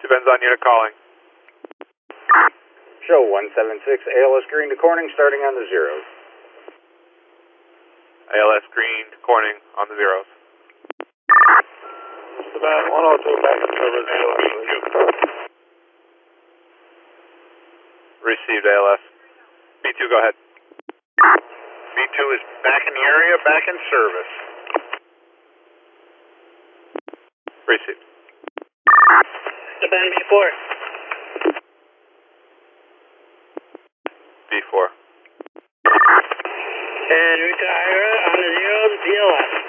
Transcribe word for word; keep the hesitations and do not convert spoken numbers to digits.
Depends on unit calling. Show one seven six, A L S Green to Corning, starting on the zeros. A L S Green to Corning on the zeros. Savannah one oh two back in service, A L S Green. Received A L S. B two, go ahead. B two is back in the area, back in service. Received. Savannah B four. B four. And Route to Ira on the zeros, B L S.